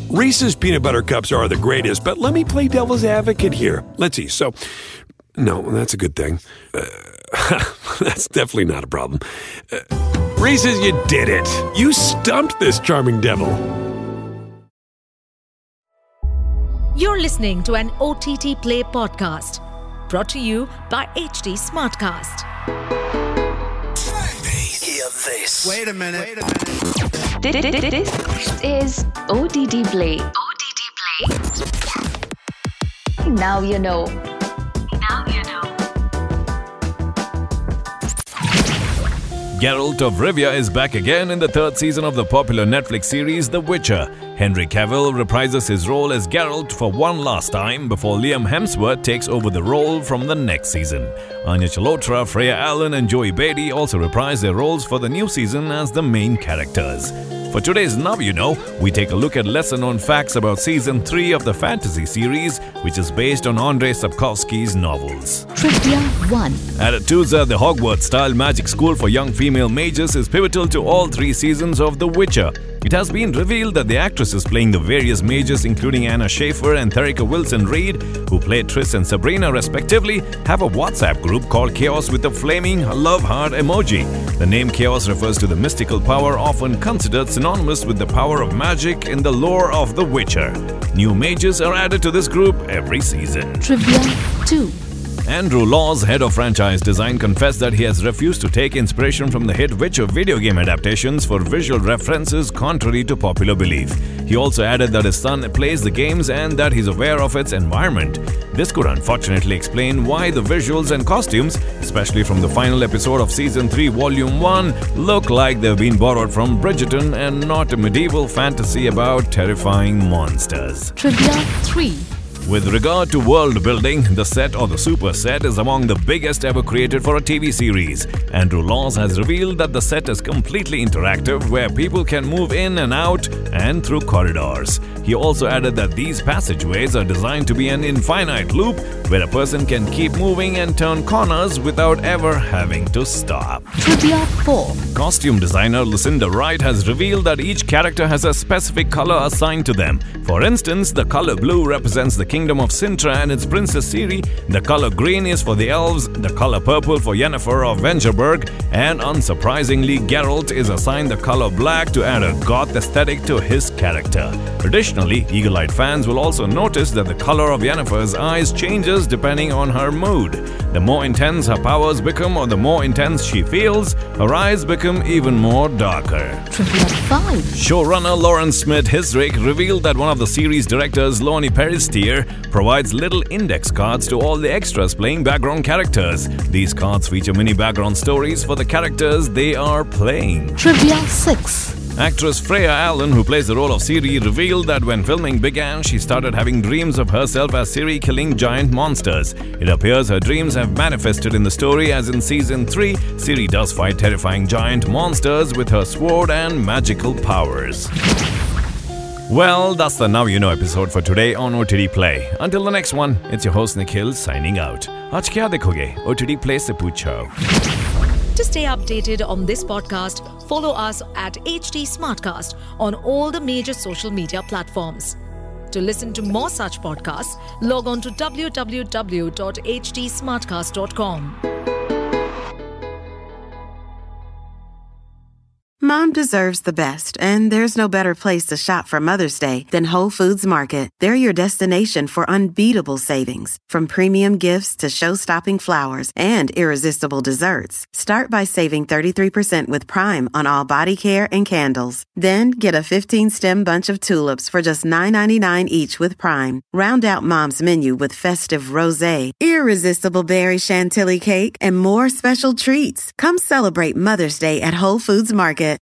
Reese's Peanut Butter Cups are the greatest, but let me play devil's advocate here. Let's see. So, no, that's a good thing. That's definitely not a problem. Reese's, you did it. You stumped this charming devil. You're listening to an OTT Play podcast brought to you by HT Smartcast. Hear this. Wait a minute. This is OTT Play. Now you know. Geralt of Rivia is back again in the third season of the popular Netflix series The Witcher. Henry Cavill reprises his role as Geralt for one last time before Liam Hemsworth takes over the role from the next season. Anya Chalotra, Freya Allen and Joey Beatty also reprise their roles for the new season as the main characters. For today's Now You Know, we take a look at lesser-known facts about Season 3 of the fantasy series, which is based on Andrei Sapkowski's novels. Trivia 1. At Aretuza, the Hogwarts-style magic school for young female mages is pivotal to all 3 seasons of The Witcher. It has been revealed that the actresses playing the various mages, including Anna Schaefer and Therica Wilson-Reed, who played Triss and Sabrina respectively, have a WhatsApp group called Chaos with a flaming love heart emoji. The name Chaos refers to the mystical power often considered synonymous with the power of magic in the lore of The Witcher. New mages are added to this group every season. Trivia 2. Andrew Laws, head of franchise design, confessed that he has refused to take inspiration from the hit Witcher video game adaptations for visual references contrary to popular belief. He also added that his son plays the games and that he's aware of its environment. This could unfortunately explain why the visuals and costumes, especially from the final episode of Season 3 Volume 1, look like they've been borrowed from Bridgerton and not a medieval fantasy about terrifying monsters. Trivia 3. With regard to world building, the set or the super set is among the biggest ever created for a TV series. Andrew Laws has revealed that the set is completely interactive, where people can move in and out and through corridors. He also added that these passageways are designed to be an infinite loop where a person can keep moving and turn corners without ever having to stop. Trivia 4. Costume designer Lucinda Wright has revealed that each character has a specific color assigned to them. For instance, the color blue represents the kingdom of Sintra and its princess Ciri, the color green is for the elves, the color purple for Yennefer of Vengerberg, and unsurprisingly, Geralt is assigned the color black to add a goth aesthetic to his character. Additionally, eagle-eyed fans will also notice that the color of Yennefer's eyes changes depending on her mood. The more intense her powers become or the more intense she feels, her eyes become even more darker. Trivia 5. Showrunner Lawrence Smith-Hisrick revealed that one of the series directors, Lonnie Peristier, provides little index cards to all the extras playing background characters. These cards feature mini background stories for the characters they are playing. Trivia 6. Actress Freya Allen, who plays the role of Ciri, revealed that when filming began, she started having dreams of herself as Ciri killing giant monsters. It appears her dreams have manifested in the story, as in Season 3, Ciri does fight terrifying giant monsters with her sword and magical powers. Well, that's the Now You Know episode for today on OTT Play. Until the next one, it's your host Nikhil signing out. Aaj kya dekhoge? OTT Play se poocho. To stay updated on this podcast, follow us at HT Smartcast on all the major social media platforms. To listen to more such podcasts, log on to www.htsmartcast.com. Mom deserves the best, and there's no better place to shop for Mother's Day than Whole Foods Market. They're your destination for unbeatable savings, from premium gifts to show-stopping flowers and irresistible desserts. Start by saving 33% with Prime on all body care and candles. Then get a 15-stem bunch of tulips for just $9.99 each with Prime. Round out Mom's menu with festive rosé, irresistible berry chantilly cake, and more special treats. Come celebrate Mother's Day at Whole Foods Market.